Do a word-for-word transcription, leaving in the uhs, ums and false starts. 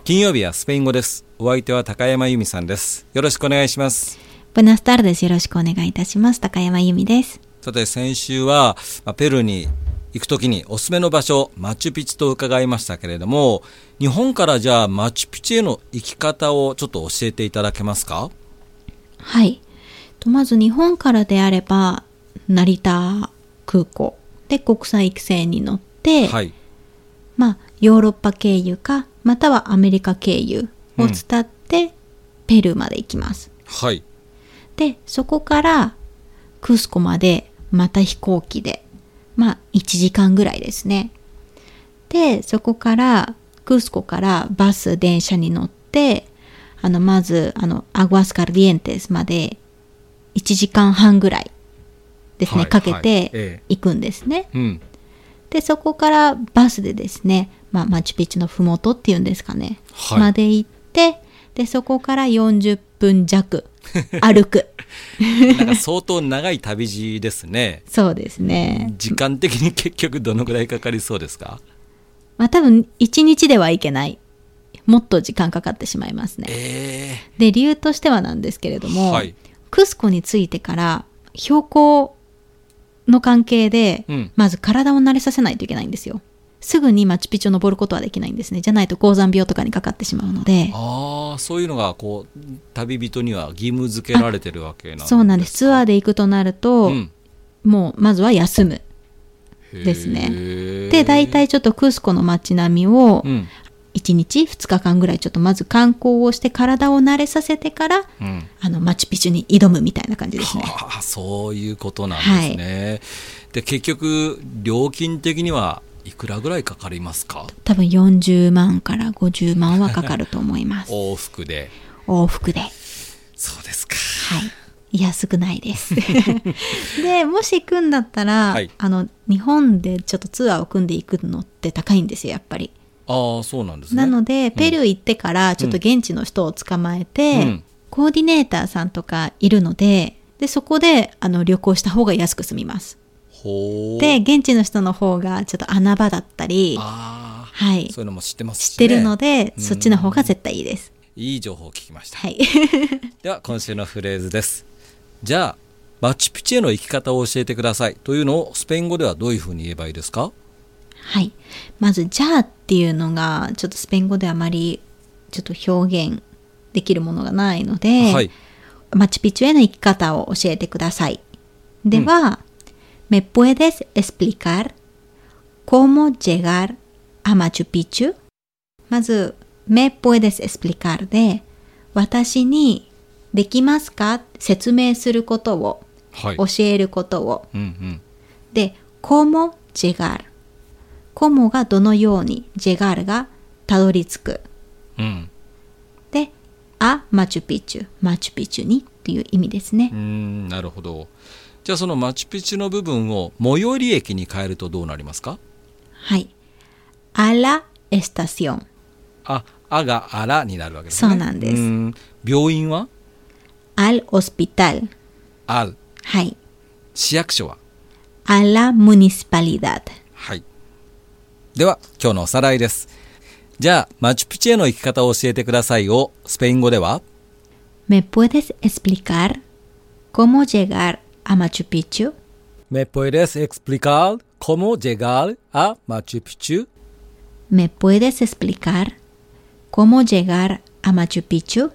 金曜日はスペイン語です。お相手は高山由美さんです。よろしくお願いします。 Buenas tardes、よろしくお願いいたします。高山由美です。 さて先週は、まあ、ペルーに行くときにおすすめの場所マチュピチュと伺いましたけれども、日本からじゃあマチュピチュへの行き方をちょっと教えていただけますか？ はい。とまず日本からであれば成田空港で国際機線に乗って、 はい、 まあヨーロッパ経由かまたはアメリカ経由を伝ってペルーまで行きます。 うん、はい。 でそこからクスコまでまた飛行機でまあいちじかんぐらいですね。でそこからクスコからバス電車に乗ってあのまずあのアグアスカルディエンテスまでいちじかんはんぐらいですね、はい、かけて行くんですね、 はい、ええ、うん、 でそこからバスでですね、まあ、マチュピチュのふもとっていうんですかね、はい、まで行ってでそこからよんじゅっぷん弱歩くなんか相当長い旅路ですね。 そうですね。 時間的に結局どのぐらいかかりそうですか？ まあ多分いちにちではいけない、もっと時間かかってしまいますね、 えー、 で理由としてはなんですけれども、はい、クスコに着いてから標高の関係で、うん、まず体を慣れさせないといけないんですよ。すぐにマチュピチュを登ることはできないんですね。じゃないと高山病とかにかかってしまうので。 ああ、そういうのがこう旅人には義務付けられてるわけなんですか？ そうなんです。ツアーで行くとなると、うん、もうまずは休むですね。で大体ちょっとクスコの街並みをいちにちふつかかんぐらいちょっとまず観光をして体を慣れさせてから、うん、あのマチュピチュに挑むみたいな感じですね。 はあ、そういうことなんですね、はい、で結局料金的にはいくらぐらいかかりますか？ 多分よんじゅうまんからごじゅうまんはかかると思います往復で。 往復で。 そうですか。 はい、安くないですでもし行くんだったら、はい、あの日本でちょっとツアーを組んでいくのって高いんですよやっぱり。 ああ、そうなんですね。 なのでペルー行ってからちょっと現地の人を捕まえて、うん、コーディネーターさんとかいるので、でそこであの旅行した方が安く済みます。 ほで現地の人の方がちょっと穴場だったり、 あ、 はい、 そういうのも知ってますし、ね、 知ってるので、うん、そっちの方が絶対いいです。 いい情報を聞きました、 はい、 では今週のフレーズです。じゃあマチュピチュへの行き方を教えてくださいというのをスペイン語ではどういうふうに言えばいいですか？ はい、まずじゃあっていうのがちょっとスペイン語であまりちょっと表現できるものがないので、はい、マチュピチュへの行き方を教えてください。では、うん、¿Me puedes explicar cómo llegar a Machu Picchu? まず¿Me puedes explicar で私にできますか説明することを、はい、教えることを、うんうん、で¿Cómo llegar?コモがどのように、ジェガールがたどり着く、うん、であマチュピチュマチュピチュにっていう意味ですね。 うーん、なるほど。じゃあそのマチュピチュの部分を最寄り駅に変えるとどうなりますか？ はい、あらエスタション。 あ、あがあらになるわけですね。 そうなんです。 うん、病院はアルホスピタル。 アル、 はい。 市役所はアラムニシパリダド。 はい。では今日のおさらいです。じゃあマチュピチュへの行き方を教えてくださいをスペイン語では ¿Me puedes explicar cómo llegar a Machu Picchu? ¿Me puedes explicar cómo llegar a Machu Picchu? ¿Me puedes explicar cómo llegar a Machu Picchu?